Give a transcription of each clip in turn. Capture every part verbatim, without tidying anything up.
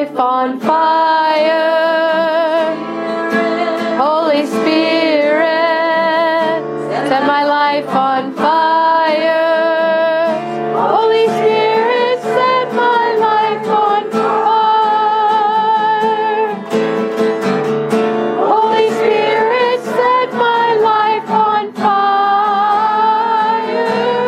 life on fire. Holy Spirit, set my life on fire. Holy Spirit, set my life on fire. Holy Spirit, set my life on fire.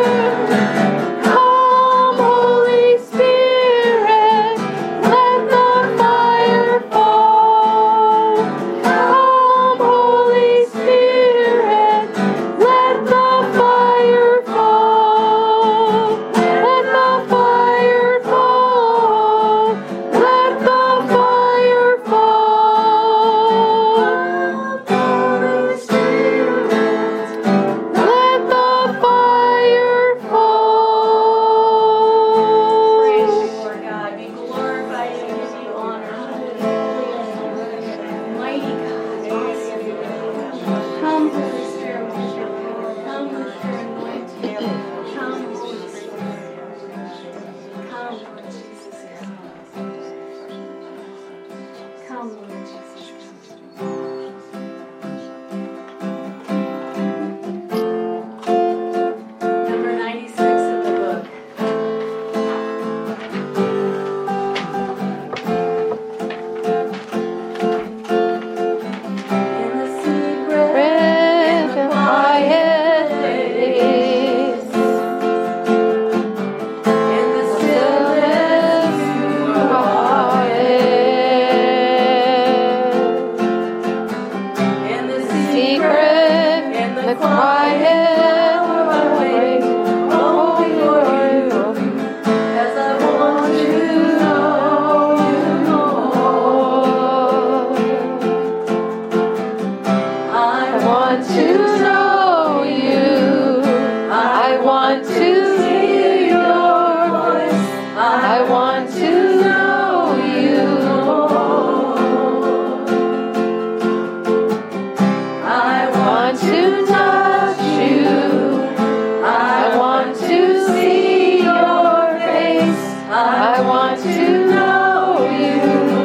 Come, Holy Spirit, let the fire fall. Come, Holy Spirit, let the fire fall. Let the fire fall. Let the fire fall. Holy Spirit, let the fire fall. Praise you, Lord God. Be glorified and give you honor. Mighty God. Come, Holy Spirit, with your power. Come with your anointing. Come, Holy Spirit. Come, Lord Jesus. Come, Lord Jesus. Number ninety-six of the book. In the secret With the quiet place, in the stillness you are in the secret, in the quiet way, oh Lord, as I want to know you more. I I want to know you. I want to hear your voice. I want to know you. I I want to touch you. I want to see your face. I want to know you.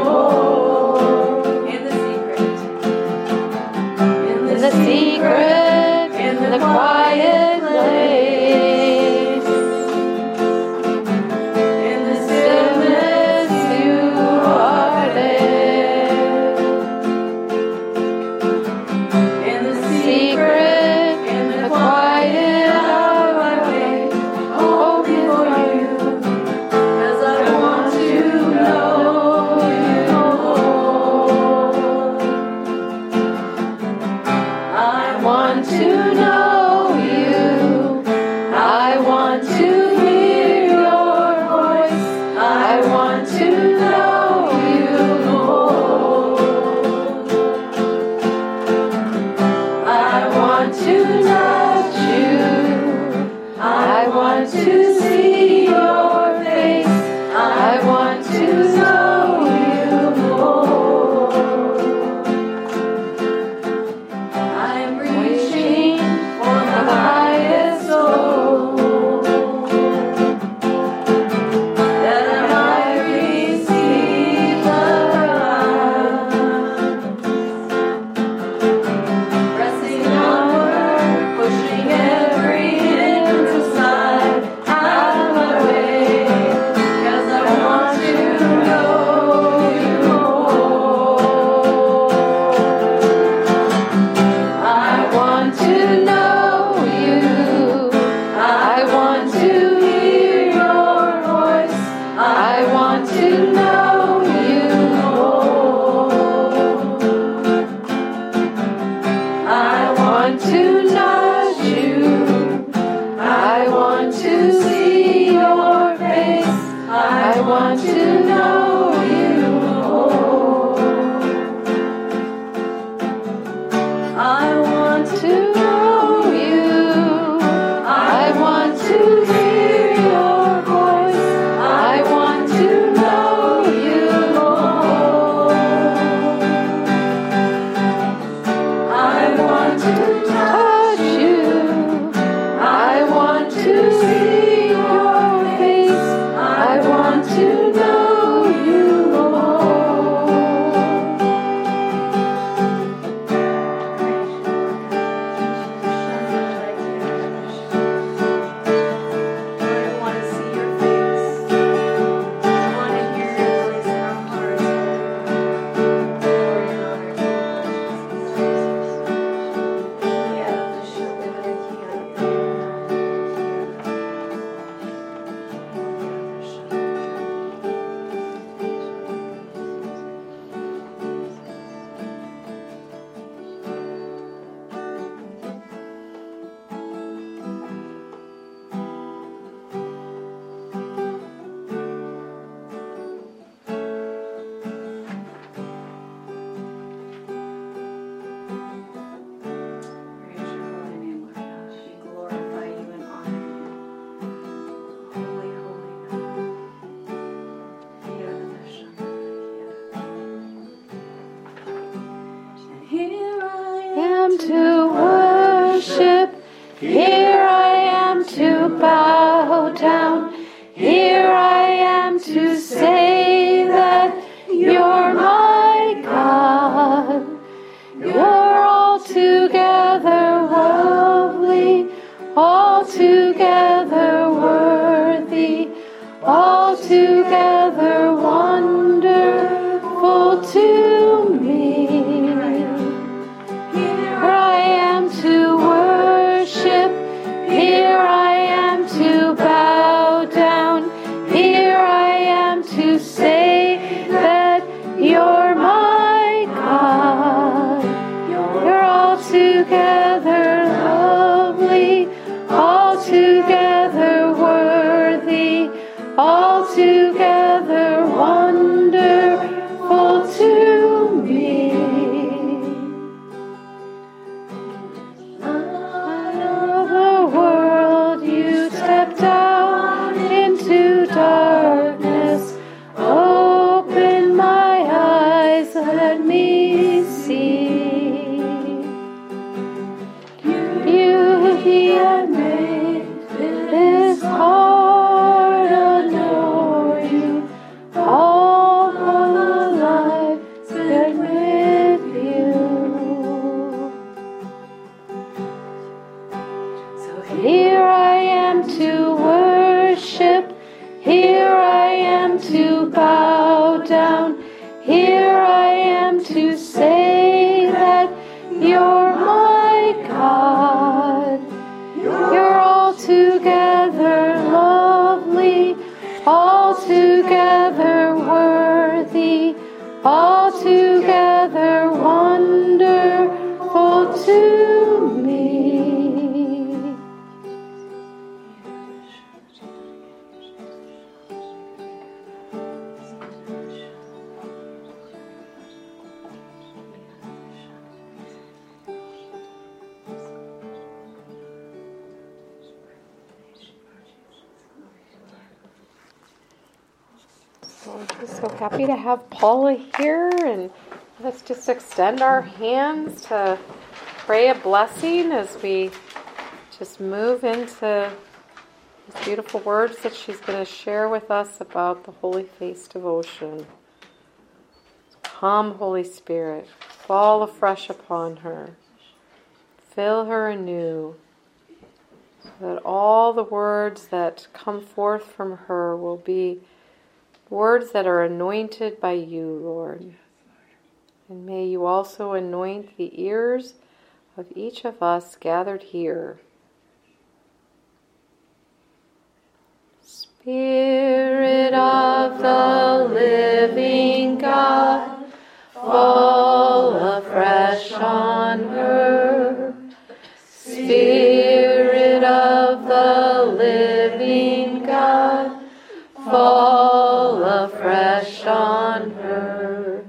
in the secret, in In the secret, in the quiet place, in the stillness you are there. in the Secret, in the quiet hour, wait, oh, before you, as I want to know you. I I want to know you. I want to hear your voice. I want to know you. I want to touch you. I want to see your face. I want to know you more. I'm Reaching reaching for the highest soul, that I might receive the prize. Pressing onward, pushing every hindrance aside, out of my way, 'cause I want to know you more. I want to know you. I want to hear your voice. I want to know you more. I want to touch you. I want to see your face. I want to know you more. I want To know you. I want to hear your voice. I want to know you more. I want to touch you. I want to see your face. I want to know to worship. Here I am to bow down. Here I am to say that you're my God. You're altogether lovely, altogether worthy, altogether wonderful to me. Here I am to worship. Here I am to bow down. Here I am to say that you're my God. You're altogether lovely, altogether worthy, altogether wonderful to me. Out of the world you stepped down into darkness. Open my eyes, let me see beauty and made this heart adore you. All the life spent with you. So here I am to worship. Here I am to bow down. Here I am to say that you're my God. You're altogether lovely, altogether worthy, altogether wonderful to me. We're just so happy to have Paula here, and let's just extend our hands to pray a blessing as we just move into these beautiful words that she's going to share with us about the Holy Face devotion. Come, Holy Spirit, fall afresh upon her. Fill her anew, so that all the words that come forth from her will be words that are anointed by you, Lord. And may you also anoint the ears of each of us gathered here. Spirit of the living God, fall afresh on her. Spirit of the living God, fall afresh on her.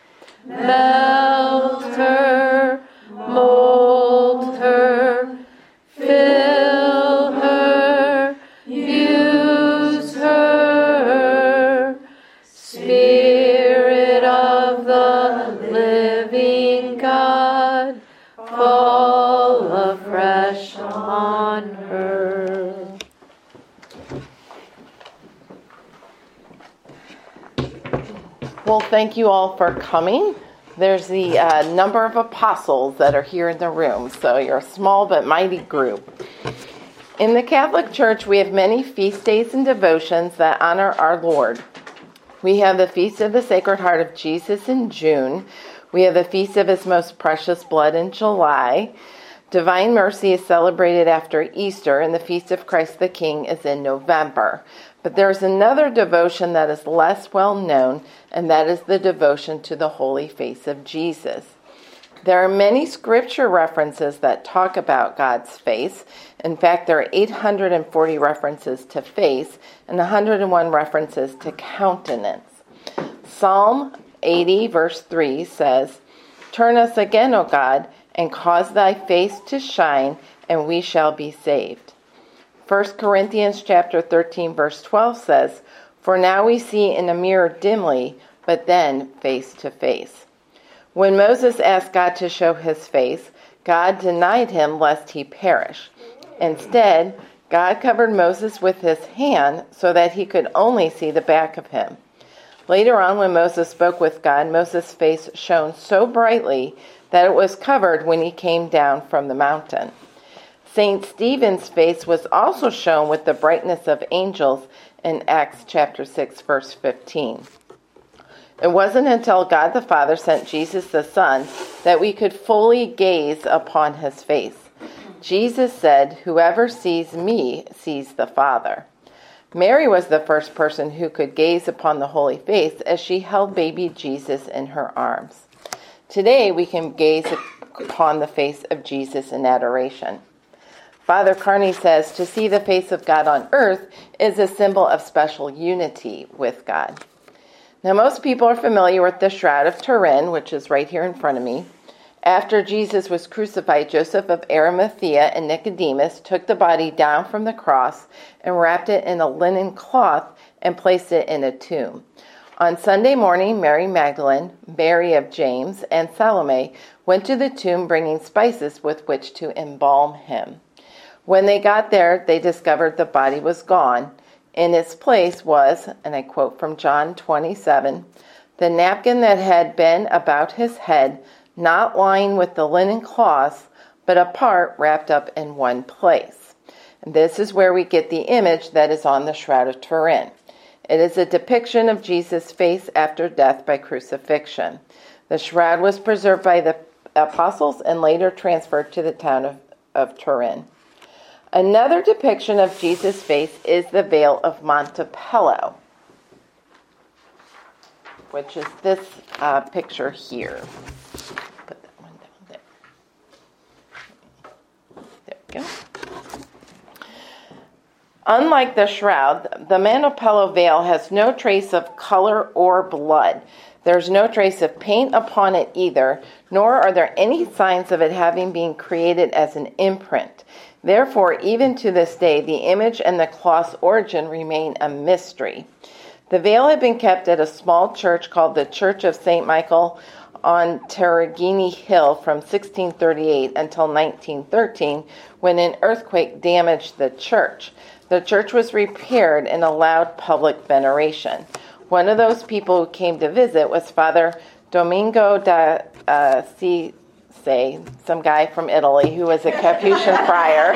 Melt her, mold her, fill her, use her. Spirit of the living God, fall afresh on her. Well, thank you all for coming. There's the uh, number of apostles that are here in the room, so you're a small but mighty group. In the Catholic Church, we have many feast days and devotions that honor our Lord. We have the Feast of the Sacred Heart of Jesus in June. We have the Feast of His Most Precious Blood in July. Divine Mercy is celebrated after Easter, and the Feast of Christ the King is in November. But there's another devotion that is less well known, and that is the devotion to the Holy Face of Jesus. There are many scripture references that talk about God's face. In fact, there are eight hundred forty references to face and one hundred one references to countenance. Psalm eighty, verse three says, "Turn us again, O God, and cause thy face to shine, and we shall be saved." First Corinthians chapter thirteen, verse twelve says, "For now we see in a mirror dimly, but then face to face." When Moses asked God to show his face, God denied him lest he perish. Instead, God covered Moses with his hand so that he could only see the back of him. Later on, when Moses spoke with God, Moses' face shone so brightly that it was covered when he came down from the mountain. Saint Stephen's face was also shown with the brightness of angels in Acts chapter six, verse fifteen. It wasn't until God the Father sent Jesus the Son that we could fully gaze upon his face. Jesus said, "Whoever sees me sees the Father." Mary was the first person who could gaze upon the holy face as she held baby Jesus in her arms. Today we can gaze upon the face of Jesus in adoration. Father Carney says to see the face of God on earth is a symbol of special unity with God. Now, most people are familiar with the Shroud of Turin, which is right here in front of me. After Jesus was crucified, Joseph of Arimathea and Nicodemus took the body down from the cross and wrapped it in a linen cloth and placed it in a tomb. On Sunday morning, Mary Magdalene, Mary of James, and Salome went to the tomb bringing spices with which to embalm him. When they got there, they discovered the body was gone. In its place was, and I quote from John twenty-seven, the napkin that had been about his head, not lying with the linen cloths, but apart, wrapped up in one place. And this is where we get the image that is on the Shroud of Turin. It is a depiction of Jesus' face after death by crucifixion. The shroud was preserved by the apostles and later transferred to the town of, of Turin. Another depiction of Jesus' face is the veil of Montepello, which is this uh, picture here. Put that one down there. There we go. Unlike the shroud, the Montepello veil has no trace of color or blood. There's no trace of paint upon it either, nor are there any signs of it having been created as an imprint. Therefore, even to this day, the image and the cloth's origin remain a mystery. The veil had been kept at a small church called the Church of Saint Michael on Terragini Hill from sixteen thirty-eight until nineteen thirteen, when an earthquake damaged the church. The church was repaired and allowed public veneration. One of those people who came to visit was Father Domingo da uh, Cise, some guy from Italy who was a Capuchin friar,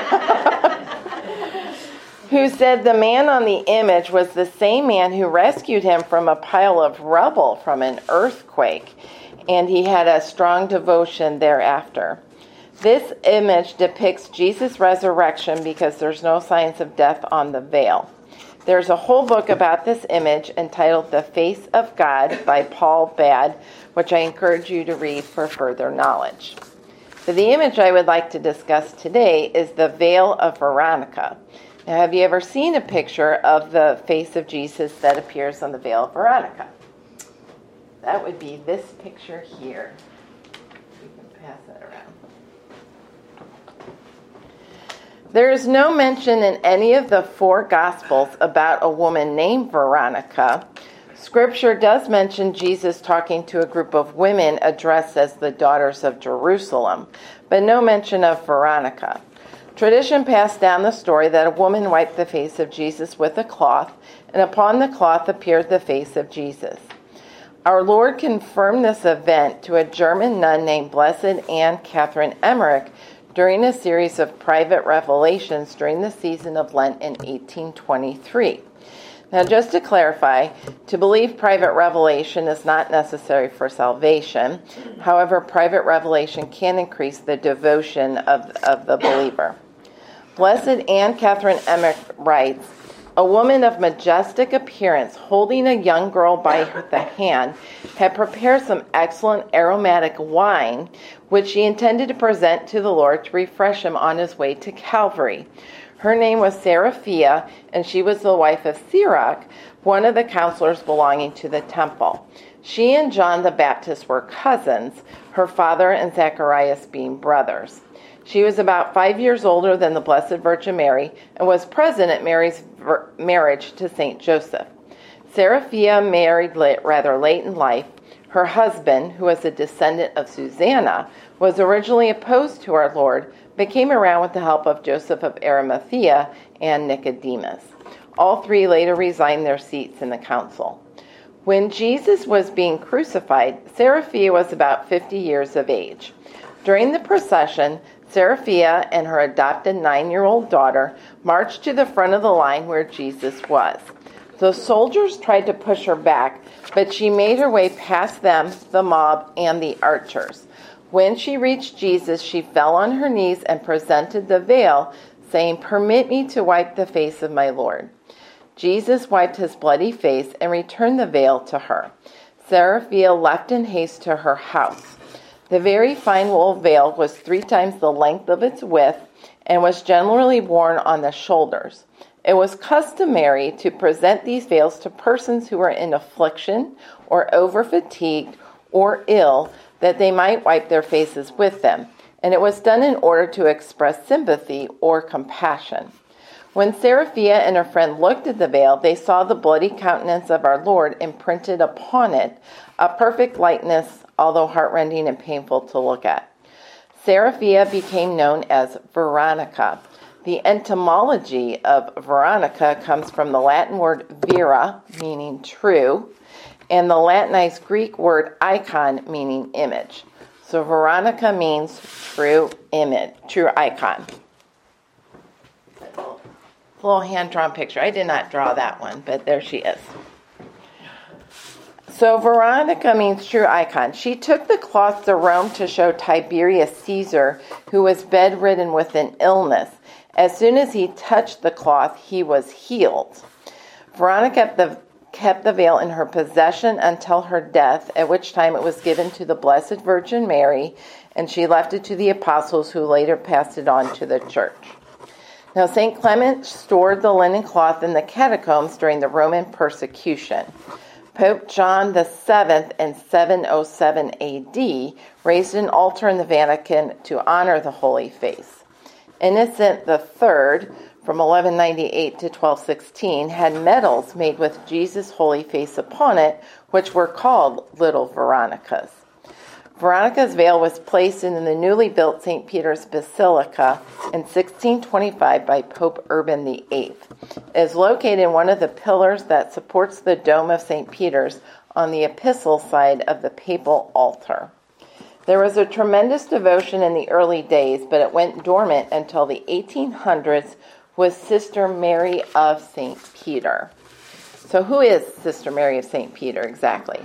who said the man on the image was the same man who rescued him from a pile of rubble from an earthquake, and he had a strong devotion thereafter. This image depicts Jesus' resurrection because there's no signs of death on the veil. There's a whole book about this image entitled The Face of God by Paul Badd, which I encourage you to read for further knowledge. But the image I would like to discuss today is the veil of Veronica. Now, have you ever seen a picture of the face of Jesus that appears on the veil of Veronica? That would be this picture here. You can pass that around. There is no mention in any of the four Gospels about a woman named Veronica. Scripture does mention Jesus talking to a group of women addressed as the daughters of Jerusalem, but no mention of Veronica. Tradition passed down the story that a woman wiped the face of Jesus with a cloth, and upon the cloth appeared the face of Jesus. Our Lord confirmed this event to a German nun named Blessed Anne Catherine Emmerich during a series of private revelations during the season of Lent in eighteen twenty-three. Now, just to clarify, to believe private revelation is not necessary for salvation. However, private revelation can increase the devotion of, of the believer. Blessed Anne Catherine Emmerich writes, a woman of majestic appearance, holding a young girl by the hand, had prepared some excellent aromatic wine, which she intended to present to the Lord to refresh him on his way to Calvary. Her name was Seraphia, and she was the wife of Sirach, one of the counselors belonging to the temple. She and John the Baptist were cousins, her father and Zacharias being brothers. She was about five years older than the Blessed Virgin Mary and was present at Mary's ver- marriage to Saint Joseph. Seraphia married late, rather late in life. Her Her husband, who was a descendant of Susanna, was originally opposed to our Lord, but came around with the help of Joseph of Arimathea and Nicodemus. All three later resigned their seats in the council. When Jesus was being crucified, Seraphia was about fifty years of age. During the procession, Seraphia and her adopted nine-year-old daughter marched to the front of the line where Jesus was. The soldiers tried to push her back, but she made her way past them, the mob, and the archers. When she reached Jesus, she fell on her knees and presented the veil, saying, "Permit me to wipe the face of my Lord." Jesus wiped his bloody face and returned the veil to her. Seraphia left in haste to her house. The very fine wool veil was three times the length of its width and was generally worn on the shoulders. It was customary to present these veils to persons who were in affliction or over-fatigued or ill, that they might wipe their faces with them, and it was done in order to express sympathy or compassion. When Seraphia and her friend looked at the veil, they saw the bloody countenance of our Lord imprinted upon it, a perfect likeness, although heartrending and painful to look at. Seraphia became known as Veronica. The etymology of Veronica comes from the Latin word vera, meaning true, and the Latinized Greek word icon, meaning image. So Veronica means true image, true icon. A little hand-drawn picture. I did not draw that one, but there she is. So Veronica means true icon. She took the cloth to Rome to show Tiberius Caesar, who was bedridden with an illness. As soon as he touched the cloth, he was healed. Veronica kept the, kept the veil in her possession until her death, at which time it was given to the Blessed Virgin Mary, and she left it to the apostles, who later passed it on to the church. Now, Saint Clement stored the linen cloth in the catacombs during the Roman persecution. Pope John the Seventh in seven oh seven A D raised an altar in the Vatican to honor the Holy Face. Innocent the Third, from eleven ninety-eight to twelve sixteen, had medals made with Jesus' holy face upon it, which were called Little Veronicas. Veronica's veil was placed in the newly built Saint Peter's Basilica in sixteen twenty-five by Pope Urban the Eighth. It is located in one of the pillars that supports the dome of Saint Peter's on the epistle side of the papal altar. There was a tremendous devotion in the early days, but it went dormant until the eighteen hundreds with Sister Mary of Saint Peter. So who is Sister Mary of Saint Peter exactly?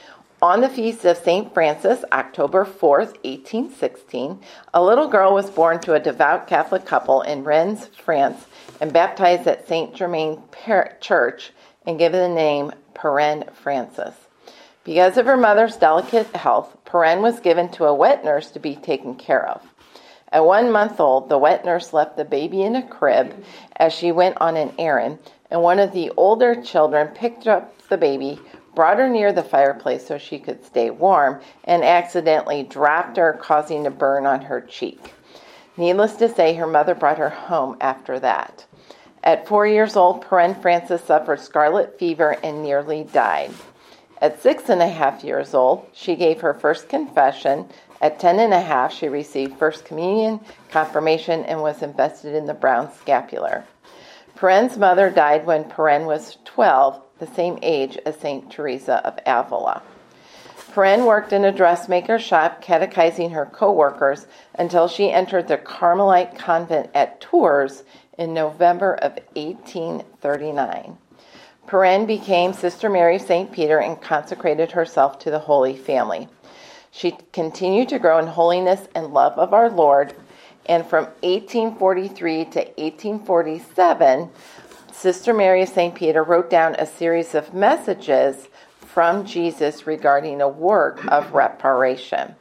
On the feast of Saint Francis, October fourth, eighteen sixteen, a little girl was born to a devout Catholic couple in Rennes, France, and baptized at Saint Germain Church and given the name Perrine Francis. Because of her mother's delicate health, Perrine was given to a wet nurse to be taken care of. At one month old, the wet nurse left the baby in a crib as she went on an errand, and one of the older children picked up the baby, brought her near the fireplace so she could stay warm, and accidentally dropped her, causing a burn on her cheek. Needless to say, her mother brought her home after that. At four years old, Perrine Francis suffered scarlet fever and nearly died. At six and a half years old, she gave her first confession. At ten and a half, she received First Communion, confirmation, and was invested in the brown scapular. Perrine's mother died when Perrine was twelve, the same age as Saint Teresa of Avila. Perrine worked in a dressmaker's shop, catechizing her co-workers until she entered the Carmelite convent at Tours in November of eighteen thirty-nine. Perrine became Sister Mary of Saint Peter and consecrated herself to the Holy Family. She continued to grow in holiness and love of our Lord, and from eighteen forty-three to eighteen forty-seven, Sister Mary of Saint Peter wrote down a series of messages from Jesus regarding a work of reparation.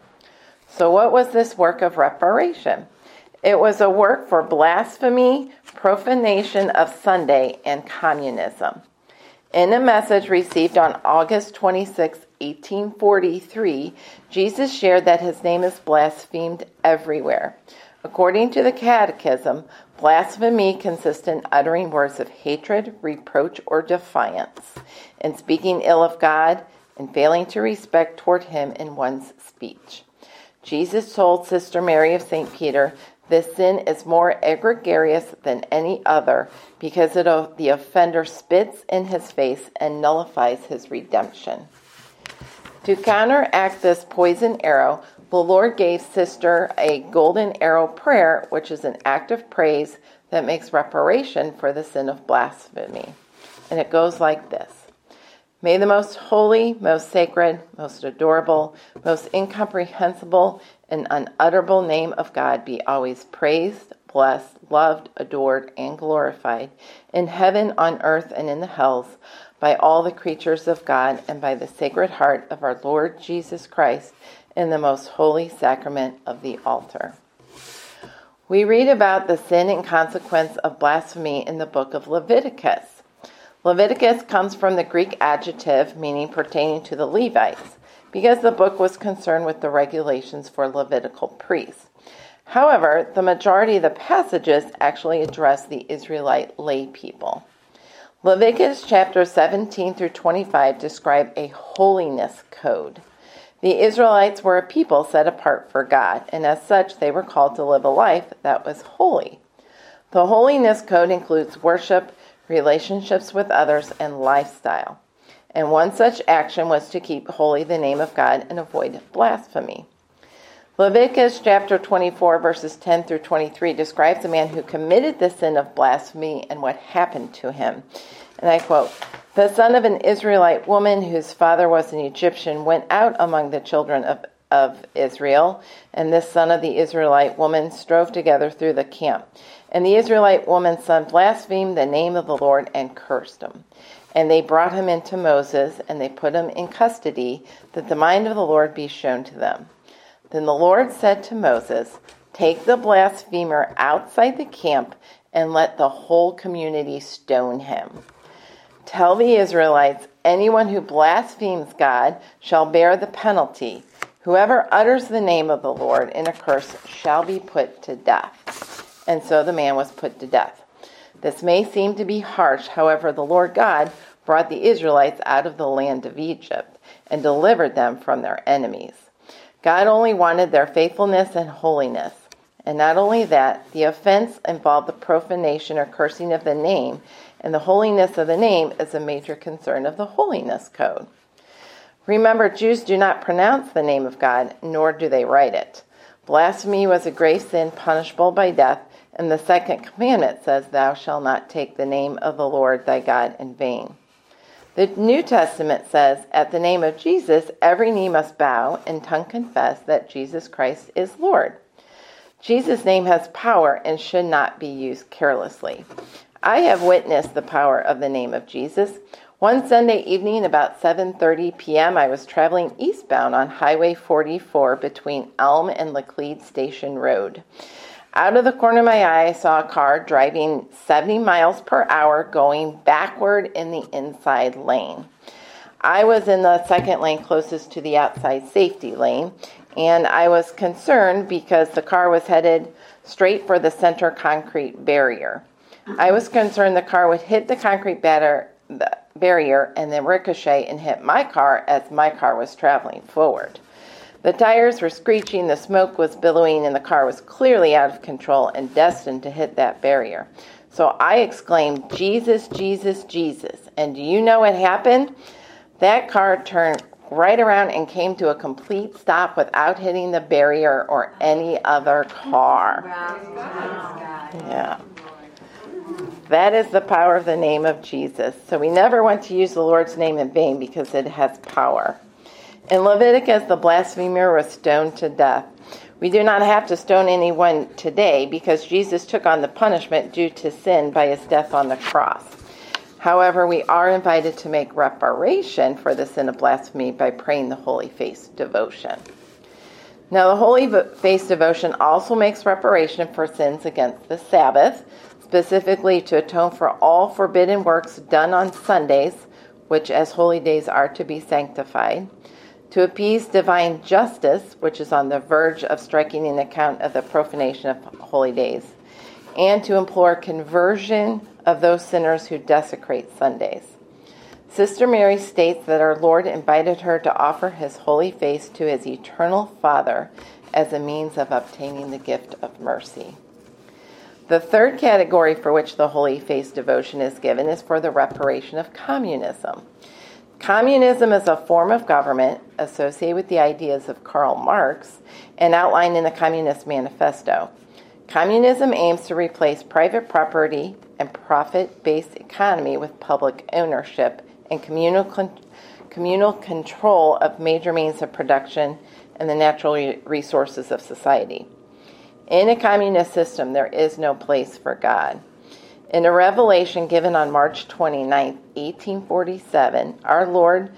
So what was this work of reparation? It was a work for blasphemy, profanation of Sunday, and communism. In a message received on August twenty-sixth, eighteen forty-three, Jesus shared that his name is blasphemed everywhere. According to the Catechism, blasphemy consists in uttering words of hatred, reproach, or defiance, in speaking ill of God, and failing to respect toward him in one's speech. Jesus told Sister Mary of Saint Peter, "This sin is more egregious than any other because it, the offender spits in his face and nullifies his redemption." To counteract this poison arrow, the Lord gave Sister a golden arrow prayer, which is an act of praise that makes reparation for the sin of blasphemy. And it goes like this. May the most holy, most sacred, most adorable, most incomprehensible, and unutterable name of God be always praised, blessed, loved, adored, and glorified in heaven, on earth, and in the hells by all the creatures of God and by the Sacred Heart of our Lord Jesus Christ in the most holy sacrament of the altar. We read about the sin and consequence of blasphemy in the book of Leviticus. Leviticus comes from the Greek adjective meaning pertaining to the Levites, because the book was concerned with the regulations for Levitical priests. However, the majority of the passages actually address the Israelite lay people. Leviticus chapter seventeen through twenty-five describe a holiness code. The Israelites were a people set apart for God, and as such they were called to live a life that was holy. The holiness code includes worship, relationships with others, and lifestyle. And one such action was to keep holy the name of God and avoid blasphemy. Leviticus chapter twenty-four, verses ten through twenty-three describes a man who committed the sin of blasphemy and what happened to him. And I quote, "The son of an Israelite woman whose father was an Egyptian went out among the children of, of Israel, and this son of the Israelite woman strove together through the camp. And the Israelite woman's son blasphemed the name of the Lord and cursed him. And they brought him into Moses, and they put him in custody, that the mind of the Lord be shown to them. Then the Lord said to Moses, 'Take the blasphemer outside the camp, and let the whole community stone him. Tell the Israelites, anyone who blasphemes God shall bear the penalty. Whoever utters the name of the Lord in a curse shall be put to death.' And so the man was put to death. This may seem to be harsh, however, the Lord God brought the Israelites out of the land of Egypt and delivered them from their enemies. God only wanted their faithfulness and holiness. And not only that, the offense involved the profanation or cursing of the name, and the holiness of the name is a major concern of the holiness code. Remember, Jews do not pronounce the name of God, nor do they write it. Blasphemy was a grave sin punishable by death, and the second commandment says, 'Thou shalt not take the name of the Lord thy God in vain.' The New Testament says, 'At the name of Jesus, every knee must bow and tongue confess that Jesus Christ is Lord.' Jesus' name has power and should not be used carelessly. I have witnessed the power of the name of Jesus. One Sunday evening, about seven thirty p.m., I was traveling eastbound on Highway forty-four between Elm and Laclede Station Road. Out of the corner of my eye, I saw a car driving seventy miles per hour going backward in the inside lane. I was in the second lane closest to the outside safety lane, and I was concerned because the car was headed straight for the center concrete barrier. I was concerned the car would hit the concrete batter, the barrier and then ricochet and hit my car as my car was traveling forward. The tires were screeching, the smoke was billowing, and the car was clearly out of control and destined to hit that barrier. So I exclaimed, 'Jesus, Jesus, Jesus.' And do you know what happened? That car turned right around and came to a complete stop without hitting the barrier or any other car. Yeah. That is the power of the name of Jesus. So we never want to use the Lord's name in vain because it has power. In Leviticus, the blasphemer was stoned to death. We do not have to stone anyone today because Jesus took on the punishment due to sin by his death on the cross. However, we are invited to make reparation for the sin of blasphemy by praying the Holy Face devotion. Now, the Holy Face devotion also makes reparation for sins against the Sabbath, specifically to atone for all forbidden works done on Sundays, which as holy days are to be sanctified, to appease divine justice, which is on the verge of striking an account of the profanation of holy days, and to implore conversion of those sinners who desecrate Sundays. Sister Mary states that our Lord invited her to offer his holy face to his eternal Father as a means of obtaining the gift of mercy. The third category for which the Holy Face devotion is given is for the reparation of communism. Communism is a form of government associated with the ideas of Karl Marx and outlined in the Communist Manifesto. Communism aims to replace private property and profit-based economy with public ownership and communal con- communal control of major means of production and the natural re- resources of society. In a communist system, there is no place for God. In a revelation given on March twenty-ninth, eighteen forty-seven, our Lord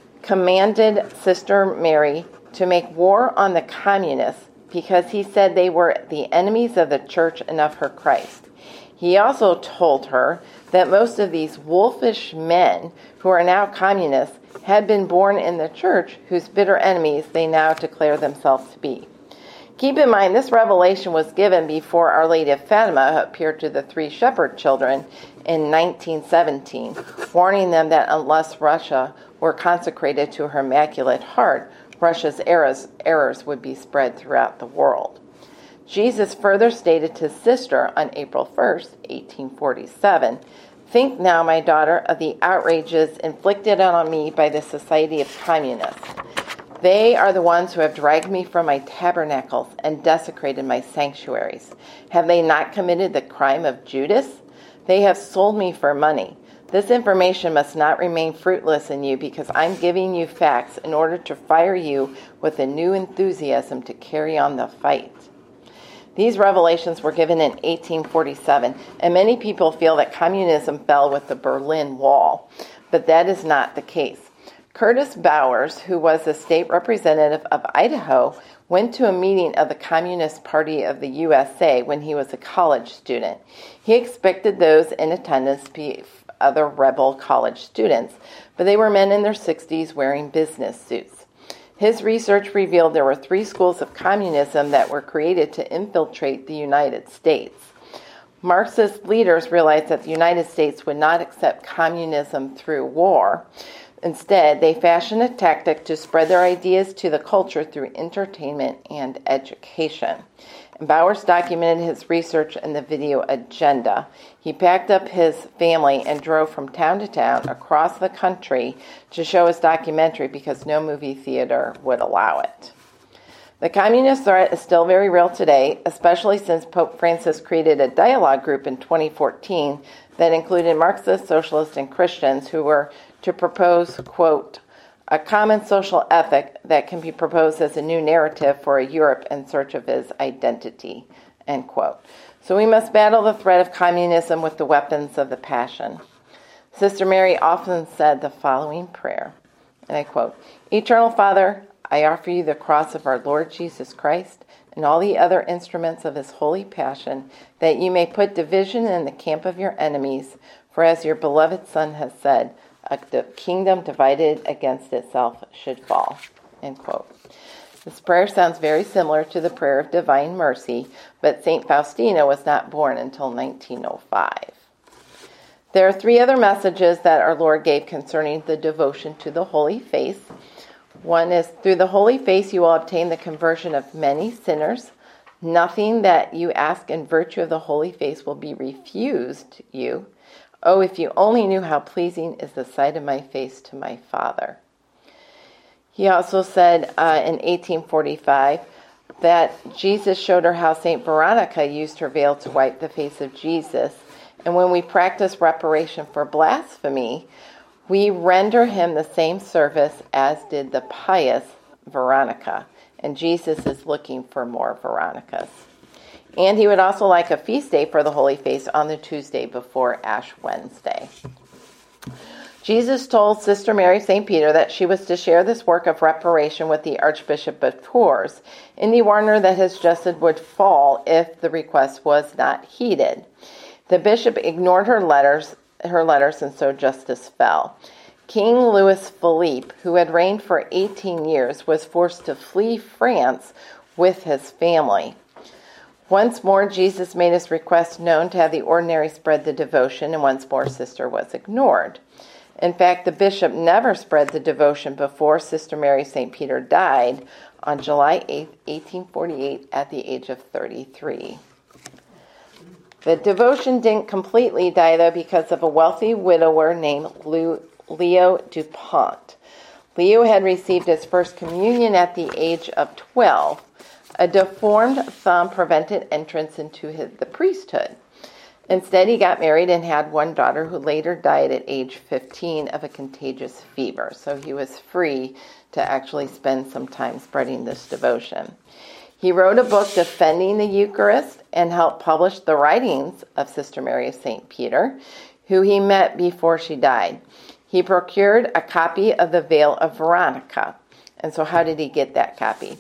commanded Sister Mary to make war on the communists because he said they were the enemies of the church and of her Christ. He also told her that most of these wolfish men who are now communists had been born in the church, whose bitter enemies they now declare themselves to be. Keep in mind, this revelation was given before Our Lady of Fatima appeared to the three shepherd children in nineteen seventeen, warning them that unless Russia were consecrated to her Immaculate Heart, Russia's errors, errors would be spread throughout the world. Jesus further stated to Sister on April first, eighteen forty-seven, "Think now, my daughter, of the outrages inflicted on me by the Society of Communists. They are the ones who have dragged me from my tabernacles and desecrated my sanctuaries. Have they not committed the crime of Judas? They have sold me for money. This information must not remain fruitless in you because I'm giving you facts in order to fire you with a new enthusiasm to carry on the fight." These revelations were given in eighteen forty-seven, and many people feel that communism fell with the Berlin Wall, but that is not the case. Curtis Bowers, who was the state representative of Idaho, went to a meeting of the Communist Party of the U S A when he was a college student. He expected those in attendance to be other rebel college students, but they were men in their sixties wearing business suits. His research revealed there were three schools of communism that were created to infiltrate the United States. Marxist leaders realized that the United States would not accept communism through war. Instead, they fashioned a tactic to spread their ideas to the culture through entertainment and education. And Bowers documented his research in the video Agenda. He packed up his family and drove from town to town across the country to show his documentary because no movie theater would allow it. The communist threat is still very real today, especially since Pope Francis created a dialogue group in twenty fourteen that included Marxists, socialists, and Christians who were to propose, quote, a common social ethic that can be proposed as a new narrative for a Europe in search of its identity, end quote. So we must battle the threat of communism with the weapons of the passion. Sister Mary often said the following prayer, and I quote, Eternal Father, I offer you the cross of our Lord Jesus Christ and all the other instruments of his holy passion, that you may put division in the camp of your enemies, for as your beloved Son has said, a kingdom divided against itself should fall, end quote. This prayer sounds very similar to the prayer of divine mercy, but Saint Faustina was not born until nineteen oh five. There are three other messages that our Lord gave concerning the devotion to the Holy Face. One is, through the Holy Face you will obtain the conversion of many sinners. Nothing that you ask in virtue of the Holy Face will be refused you. Oh, if you only knew how pleasing is the sight of my face to my Father. He also said uh, in eighteen forty-five that Jesus showed her how Saint Veronica used her veil to wipe the face of Jesus. And when we practice reparation for blasphemy, we render him the same service as did the pious Veronica. And Jesus is looking for more Veronicas. And he would also like a feast day for the Holy Face on the Tuesday before Ash Wednesday. Jesus told Sister Mary Saint Peter that she was to share this work of reparation with the Archbishop of Tours, and he warned her that his justice would fall if the request was not heeded. The bishop ignored her letters, her letters, and so justice fell. King Louis Philippe, who had reigned for eighteen years, was forced to flee France with his family. Once more, Jesus made his request known to have the ordinary spread the devotion, and once more, Sister was ignored. In fact, the bishop never spread the devotion before Sister Mary Saint Peter died on July eighth, eighteen forty-eight, at the age of thirty-three. The devotion didn't completely die, though, because of a wealthy widower named Leo Dupont. Leo had received his first communion at the age of twelve. A deformed thumb prevented entrance into his, the priesthood. Instead, he got married and had one daughter who later died at age fifteen of a contagious fever. So he was free to actually spend some time spreading this devotion. He wrote a book defending the Eucharist and helped publish the writings of Sister Mary of Saint Peter, who he met before she died. He procured a copy of the Veil of Veronica. And so how did he get that copy?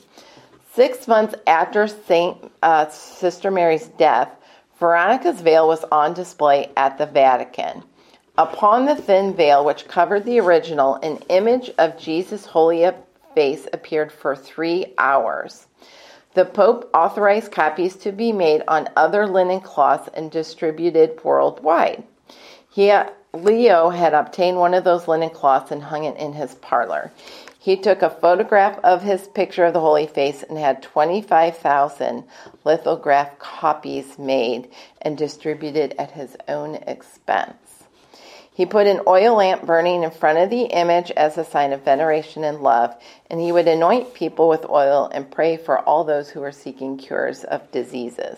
Six months after Saint uh, Sister Mary's death, Veronica's veil was on display at the Vatican. Upon the thin veil, which covered the original, an image of Jesus' holy face appeared for three hours. The Pope authorized copies to be made on other linen cloths and distributed worldwide. He, Leo had obtained one of those linen cloths and hung it in his parlor. He took a photograph of his picture of the Holy Face and had twenty-five thousand lithograph copies made and distributed at his own expense. He put an oil lamp burning in front of the image as a sign of veneration and love, and he would anoint people with oil and pray for all those who were seeking cures of diseases.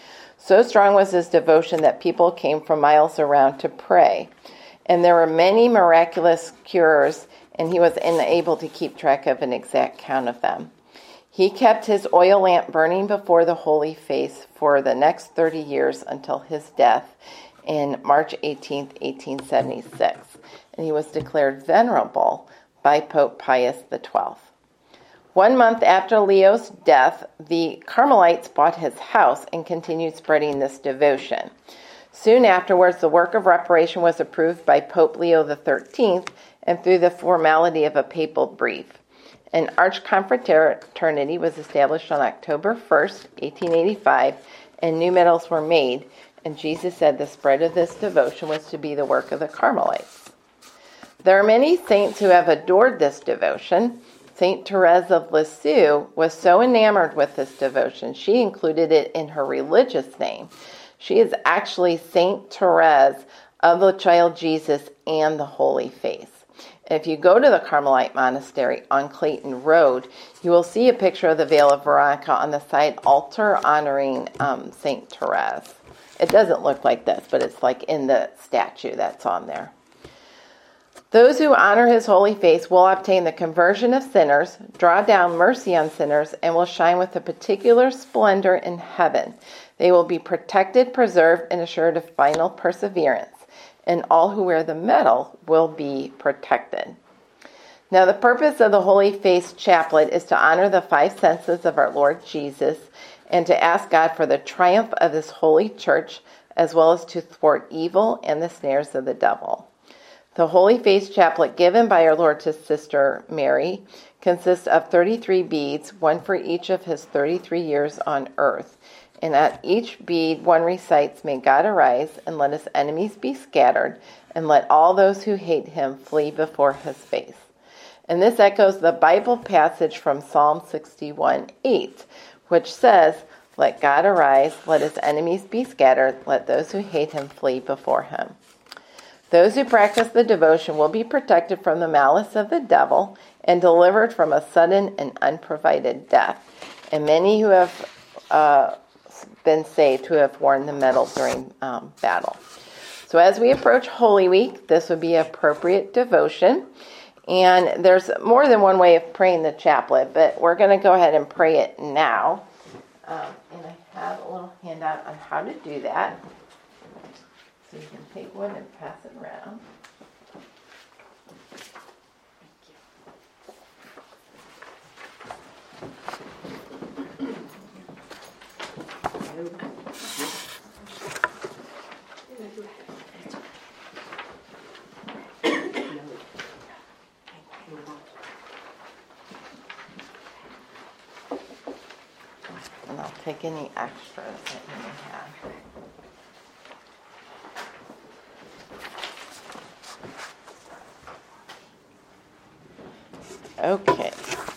So strong was his devotion that people came from miles around to pray, and there were many miraculous cures, and he was unable to keep track of an exact count of them. He kept his oil lamp burning before the Holy Face for the next thirty years until his death in March eighteenth, eighteen seventy-six, and he was declared venerable by Pope Pius the twelfth. One month after Leo's death, the Carmelites bought his house and continued spreading this devotion. Soon afterwards, the work of reparation was approved by Pope Leo the thirteenth, and through the formality of a papal brief. An archconfraternity was established on October first, eighteen eighty-five, and new medals were made, and Jesus said the spread of this devotion was to be the work of the Carmelites. There are many saints who have adored this devotion. Saint Therese of Lisieux was so enamored with this devotion, she included it in her religious name. She is actually Saint Therese of the Child Jesus and the Holy Face. If you go to the Carmelite Monastery on Clayton Road, you will see a picture of the Veil of Veronica on the side altar honoring um, Saint Therese. It doesn't look like this, but it's like in the statue that's on there. Those who honor his holy face will obtain the conversion of sinners, draw down mercy on sinners, and will shine with a particular splendor in heaven. They will be protected, preserved, and assured of final perseverance, and all who wear the medal will be protected. Now, the purpose of the Holy Face Chaplet is to honor the five senses of our Lord Jesus and to ask God for the triumph of his holy church, as well as to thwart evil and the snares of the devil. The Holy Face Chaplet given by our Lord to Sister Mary consists of thirty-three beads, one for each of his thirty-three years on earth. And at each bead one recites, "May God arise, and let his enemies be scattered, and let all those who hate him flee before his face." And this echoes the Bible passage from Psalm sixty-one eight, which says, "Let God arise, let his enemies be scattered, let those who hate him flee before him." Those who practice the devotion will be protected from the malice of the devil and delivered from a sudden and unprovided death. And many who have uh, been saved who have worn the medal during um, battle. So as we approach Holy Week, this would be appropriate devotion. And there's more than one way of praying the chaplet, but we're going to go ahead and pray it now. Um, and I have a little handout on how to do that. So you can take one and pass it around. And I'll take any extras that you may have. Okay.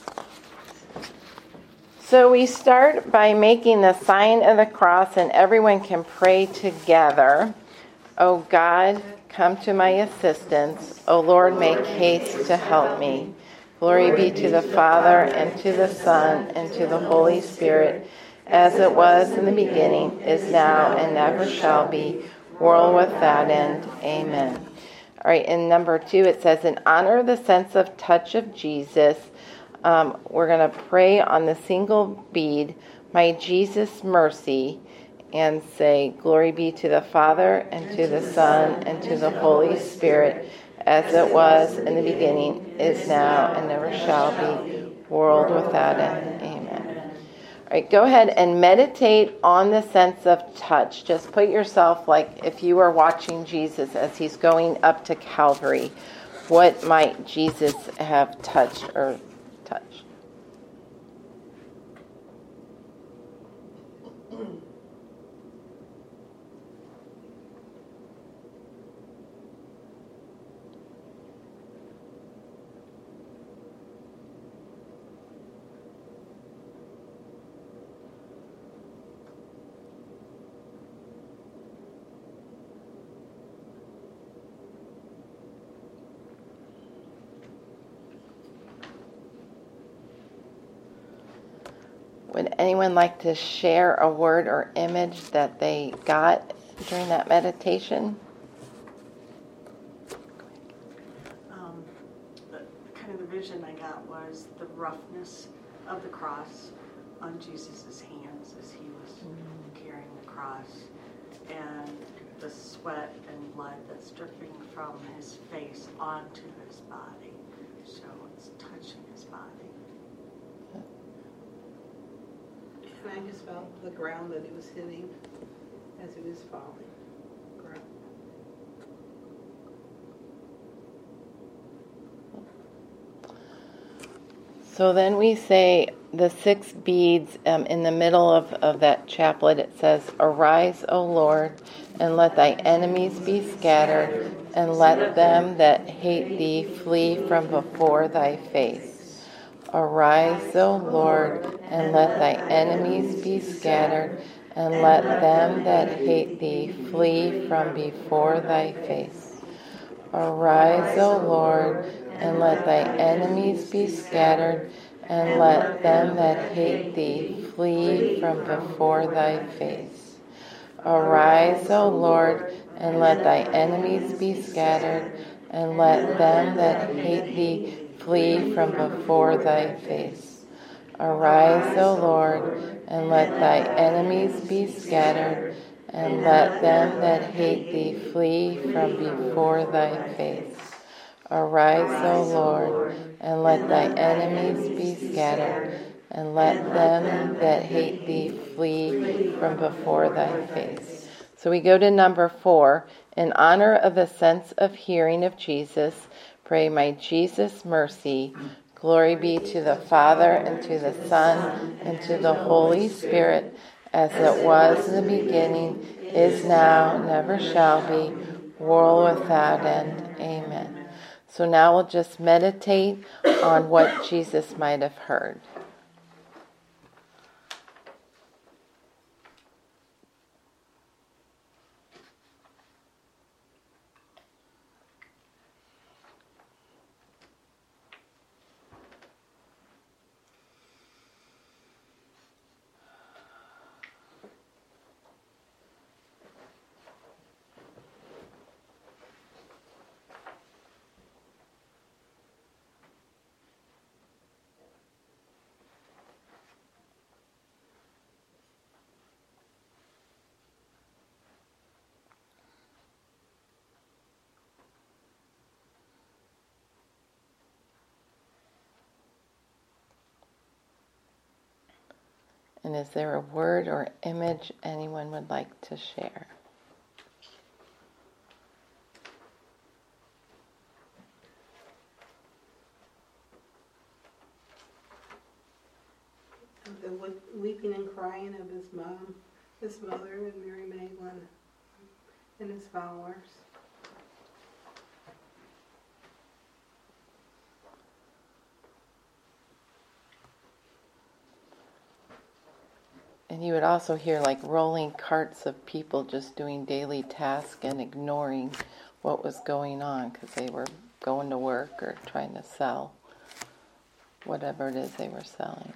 So we start by making the sign of the cross, and everyone can pray together. O God, come to my assistance. O Lord, make haste to help me. Glory be to the Father, and to the Son, and to the Holy Spirit, as it was in the beginning, is now, and never shall be, world without end. Amen. All right, in number two, it says, in honor of the sense of touch of Jesus, um, we're going to pray on the single bead, my Jesus mercy, and say, glory be to the Father, and to the Son, and to the Holy Spirit, as it was in the beginning, is now, and never shall be, world without end. Amen. All right, go ahead and meditate on the sense of touch. Just put yourself like if you were watching Jesus as he's going up to Calvary. What might Jesus have touched or touched? Would anyone like to share a word or image that they got during that meditation? Um, the, kind of the vision I got was the roughness of the cross on Jesus' hands as he was carrying the cross, and the sweat and blood that's dripping from his face onto his body. So it's touching his body. And I just felt the ground that he was hitting as he was falling. Ground. So then we say the six beads um, in the middle of, of that chaplet. It says, arise, O Lord, and let thy enemies be scattered, and let them that hate thee flee from before thy face. Arise, O Lord, and let thy enemies be scattered, and let them that hate thee flee from before thy face. Arise, O Lord, and let thy enemies be scattered, and let them that hate thee flee from before thy face. Arise, O Lord, and let thy enemies be scattered, and let them that hate thee flee from before thy face. Arise, O Lord, and let thy enemies be scattered, and let them that hate thee flee from before thy face. Arise, O Lord, and let thy enemies be scattered, and let them that hate thee flee from before thy face. So we go to number four. In honor of the sense of hearing of Jesus, pray, my Jesus mercy. Glory be to the Father, and to the Son, and to the Holy Spirit, as it was in the beginning, is now, never shall be, world without end. Amen. So now we'll just meditate on what Jesus might have heard. And is there a word or image anyone would like to share? The weeping and crying of his mom, his mother, and Mary Magdalene, and his followers. And you would also hear like rolling carts of people just doing daily tasks and ignoring what was going on because they were going to work or trying to sell whatever it is they were selling.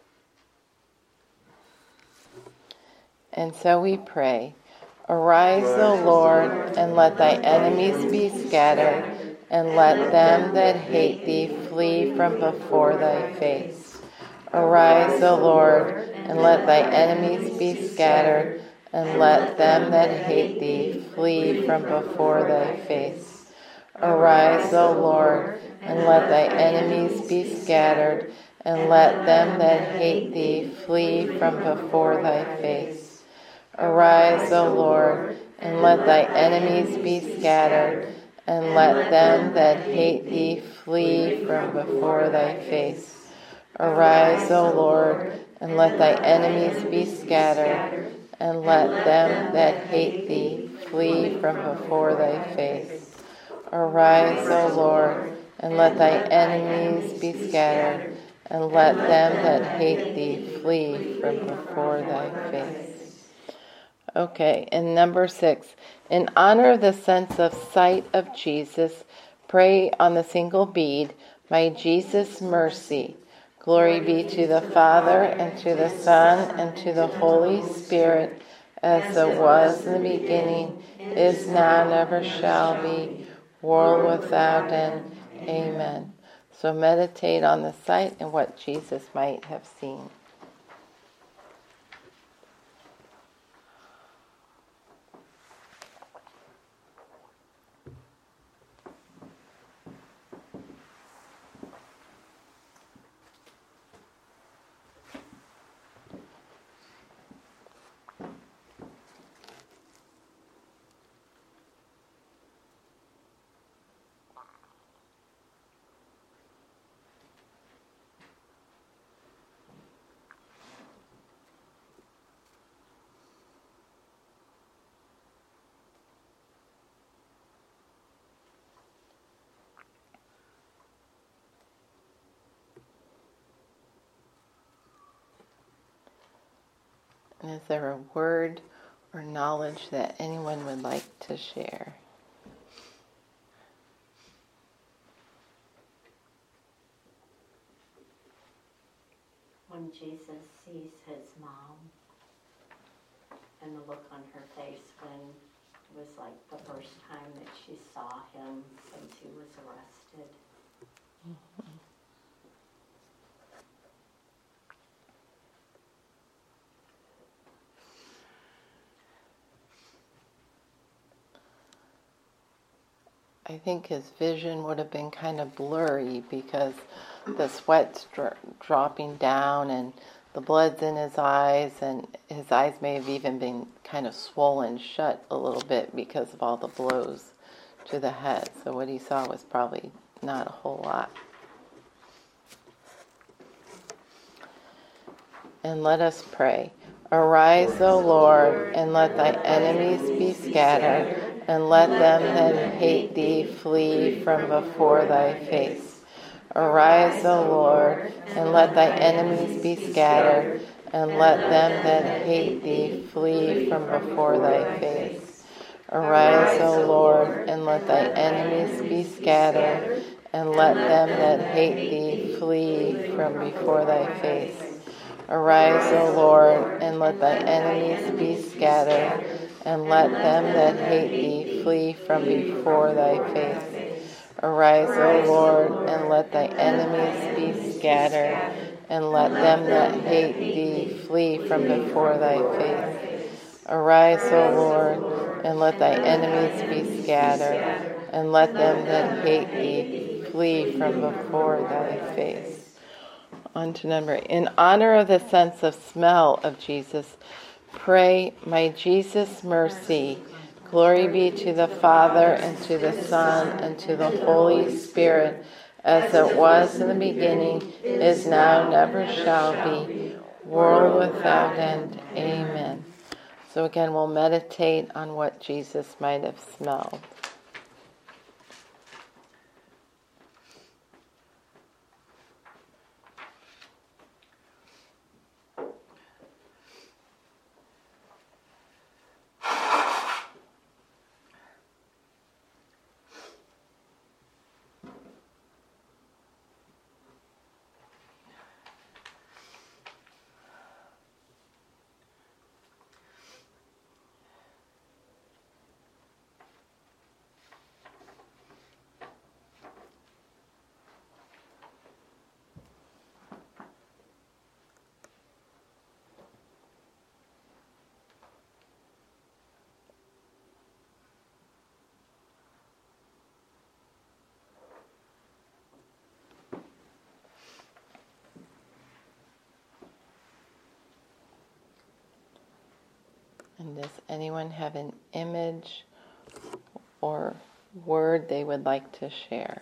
And so we pray, arise, O Lord, and let thy enemies be scattered, and let them that hate thee flee from before thy face. Arise, O Lord, and let thy enemies be scattered, and let them that hate thee flee from before thy face. Arise, O Lord, and let thy enemies be scattered, and let them that hate thee flee from before thy face. Arise, O Lord, and let thy enemies be scattered, and let them that hate thee flee from before thy face. Arise, O Lord, and let thy enemies be scattered, and let them that hate thee flee from before thy face. Arise, O Lord, and let thy enemies be scattered, and let them that hate thee flee from before thy face. Okay, and number six, in honor of the sense of sight of Jesus, pray on the single bead, my Jesus, mercy. Glory be to the Father, and to the Son, and to the Holy Spirit, as it was in the beginning, is now, and ever shall be, world without end. Amen. So meditate on the sight and what Jesus might have seen. And is there a word or knowledge that anyone would like to share? When Jesus sees his mom and the look on her face when it was like the first time that she saw him since he was arrested. Mm-hmm. I think his vision would have been kind of blurry because the sweat's dro- dropping down and the blood's in his eyes, and his eyes may have even been kind of swollen shut a little bit because of all the blows to the head. So what he saw was probably not a whole lot. And let us pray. Arise, O Lord, and let thy enemies be scattered, and let them that hate thee flee from before thy face. Arise, O Lord, and let thy enemies be scattered, and let them that hate thee flee from before thy face. Arise, O Lord, and let thy enemies be scattered, and let them that hate thee flee from before thy face. Arise, O Lord, and let thy enemies be scattered, and let them that hate thee flee from before thy face. Arise, O Lord, and let thy enemies be scattered, and let them that hate thee flee from before thy face. Arise, O Lord, and let thy enemies be scattered, and let them that hate thee flee from before thy face. On to number eight. In honor of the sense of smell of Jesus, pray, my Jesus, mercy. Glory be to the Father, and to the Son, and to the Holy Spirit, as it was in the beginning, is now, and ever shall be, world without end. Amen. So again, we'll meditate on what Jesus might have smelled. And does anyone have an image or word they would like to share?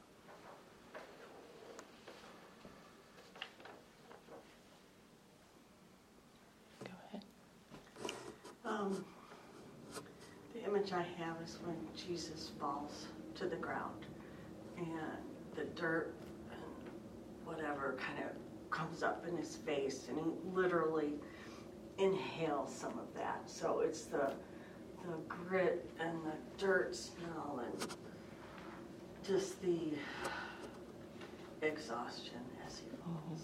Go ahead. Um, the image I have is when Jesus falls to the ground and the dirt and whatever kind of comes up in his face, and he literally inhales some of that. So it's the the grit and the dirt smell and just the exhaustion as he falls.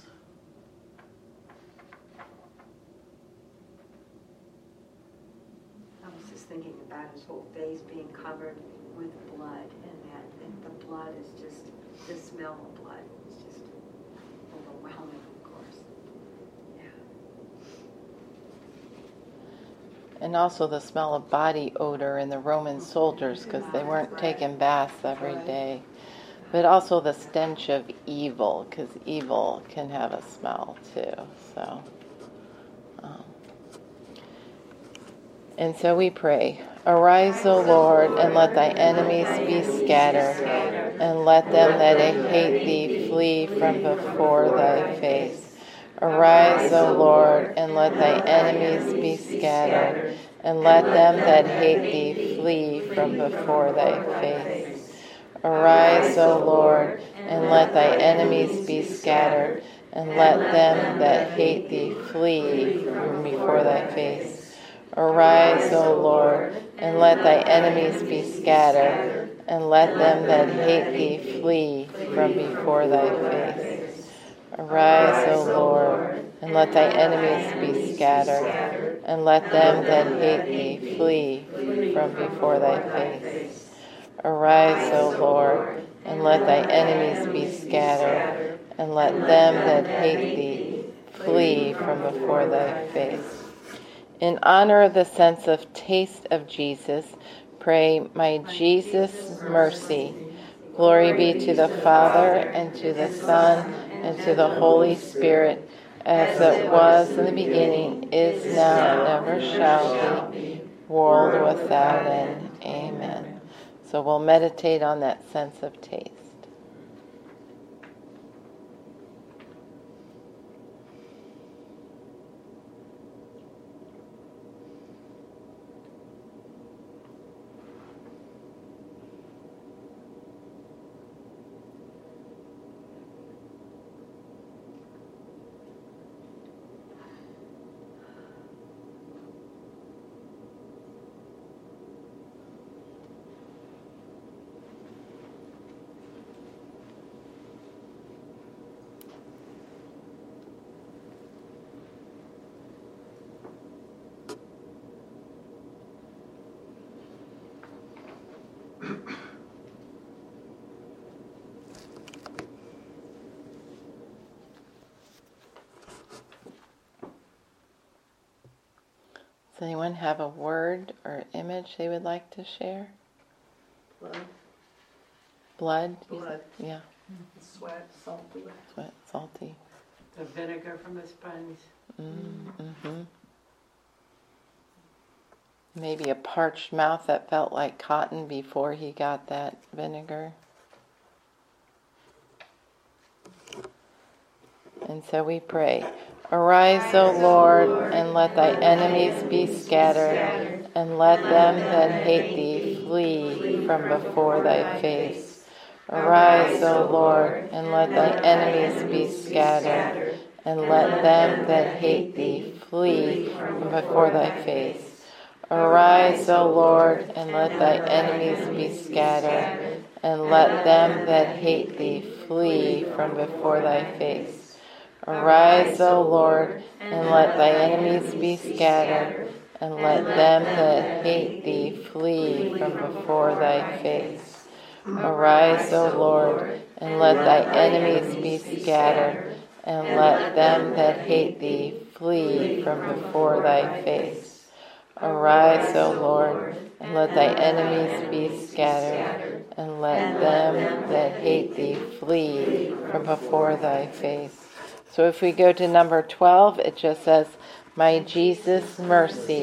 I was just thinking about his whole face being covered with blood, and that and the blood is just, the smell of blood is just overwhelming, of course. Yeah. And also the smell of body odor in the Roman soldiers, because they weren't taking baths every day. But also the stench of evil, because evil can have a smell too. So, um, and so we pray, arise, O Lord, and let thy enemies be scattered, and let them that hate thee flee from before thy face. Arise, O Lord, and let thy enemies be scattered, and let them that hate thee flee from before thy face. Arise, O Lord, and let thy enemies be scattered, and let them that hate thee flee from before thy face. Arise, O Lord, and let thy enemies be scattered, and let them that hate thee flee from before thy face. Arise, O Lord, and let thy enemies be scattered, and let them that hate thee flee from before thy face. Arise, O Lord, and let thy enemies be scattered, and let them that hate thee flee from before thy face. In honor of the sense of taste of Jesus, pray, my Jesus, mercy. Glory be to the Father, and to the Son, and to the Holy Spirit, as it was in the beginning, is now, and ever shall be, world without end. Amen. So we'll meditate on that sense of taste. Does anyone have a word or image they would like to share? Blood, Blood? you Blood. said? Yeah, sweat, salty. sweat, salty. The vinegar from the sponge. Mm-hmm. Maybe a parched mouth that felt like cotton before he got that vinegar. And so we pray, arise, O Lord, and let thy enemies be scattered, and let them that hate thee flee from before thy face. Arise, O Lord, and let thy enemies be scattered, and let them that hate thee flee from before thy face. Arise, O Lord, and let thy enemies be scattered, and let them that hate thee flee from before thy face. Arise, O Lord, and let thy enemies be scattered, and let them that hate thee flee from before thy face. Arise, O Lord, and let thy enemies be scattered, and let them that hate thee flee from before thy face. Arise, O Lord, and let thy enemies be scattered, and let them that hate thee flee from before thy face. So if we go to number twelve, it just says, my Jesus, mercy.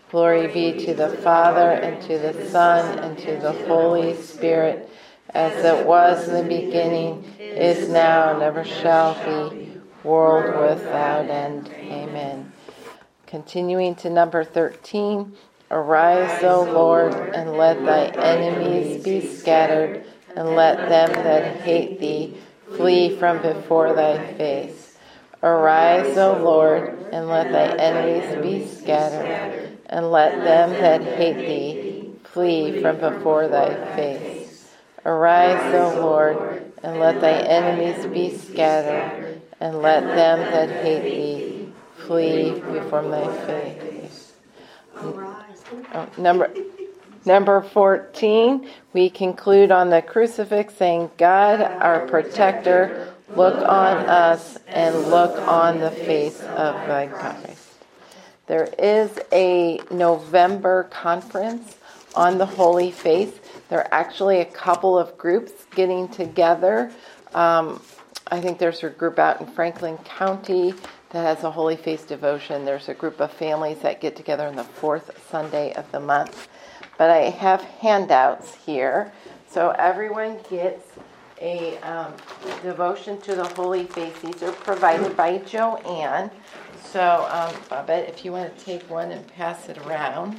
Glory be to the Father, and to the Son, and to the Holy Spirit, as it was in the beginning, is now, and ever shall be, world without end. Amen. Continuing to number thirteen. Arise, O Lord, and let thy enemies be scattered, and let them that hate thee flee from before thy face. Arise, O Lord, and let thy enemies be scattered, and let them that hate thee flee from before thy face. Arise, O Lord, and let thy enemies be scattered, and let them that hate thee flee from thy face. Oh, number number fourteen, we conclude on the crucifix saying, God, our protector, look on us and look on the face of thy Christ. There is a November conference on the Holy Face. There are actually a couple of groups getting together. Um, I think there's a group out in Franklin County that has a Holy Face devotion. There's a group of families that get together on the fourth Sunday of the month. But I have handouts here. So everyone gets a um, devotion to the Holy Face. These are provided by Joanne. So, um, Babette, if you want to take one and pass it around.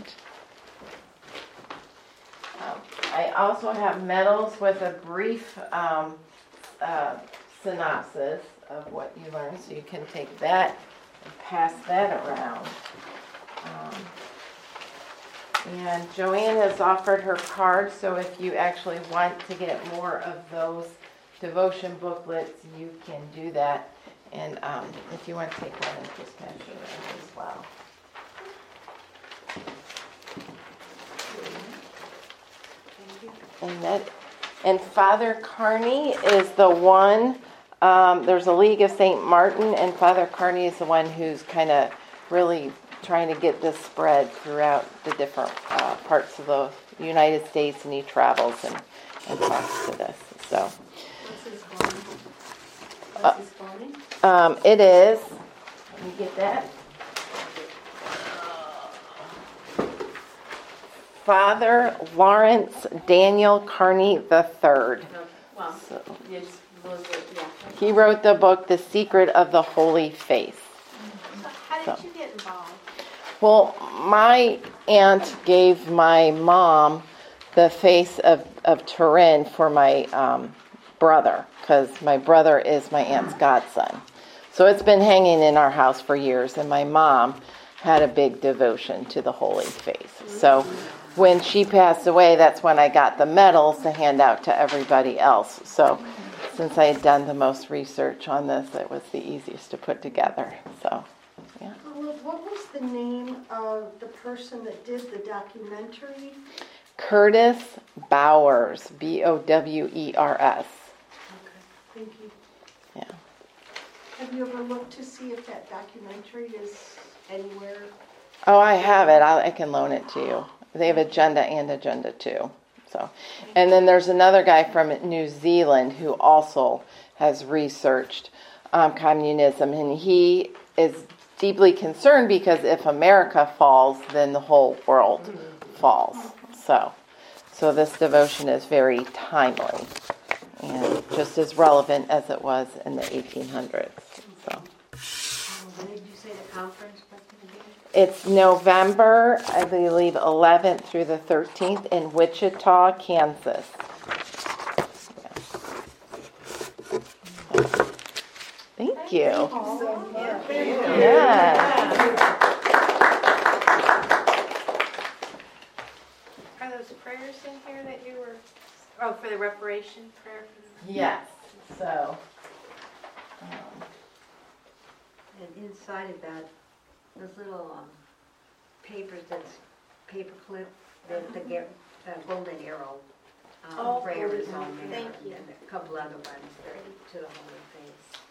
Um, I also have medals with a brief um, uh, synopsis of what you learned, so you can take that and pass that around. Um, and Joanne has offered her card, so if you actually want to get more of those devotion booklets, you can do that. And um, if you want to take one and just pass it around as well. And that, and Father Carney is the one. Um, there's a League of Saint Martin, and Father Carney is the one who's kind of really trying to get this spread throughout the different uh, parts of the United States, and he travels and, and talks to this. So, What's his phone? What's his phone? um, it is. Let me get that. Father Lawrence Daniel Carney the Third. No, well, So, yes, was it, yeah. he wrote the book, The Secret of the Holy Face. How So. did you get involved? Well, my aunt gave my mom the face of, of Turin for my um, brother, because my brother is my aunt's godson. So it's been hanging in our house for years, and my mom had a big devotion to the Holy Face. So when she passed away, that's when I got the medals to hand out to everybody else. So since I had done the most research on this, it was the easiest to put together. So, yeah. What was the name of the person that did the documentary? Curtis Bowers, B O W E R S. Okay, thank you. Yeah. Have you ever looked to see if that documentary is anywhere? Oh, I have it. I, I can loan it to you. They have Agenda and Agenda two. So, and then there's another guy from New Zealand who also has researched um, communism, and he is deeply concerned because if America falls, then the whole world falls. So, so this devotion is very timely and just as relevant as it was in the eighteen hundreds. So. When did you say the conference was going to be? It's November, I believe, eleventh through the thirteenth in Wichita, Kansas. Thank you. Yeah. Are those prayers in here that you were, oh, for the reparation prayer? Yes. So. Um, And inside of that, those little um, papers, that's paper clip, the, the gar- uh, golden arrow um, Oh, prayer is golden on there. arrow. Thank you. And a couple other ones to the Holy Face.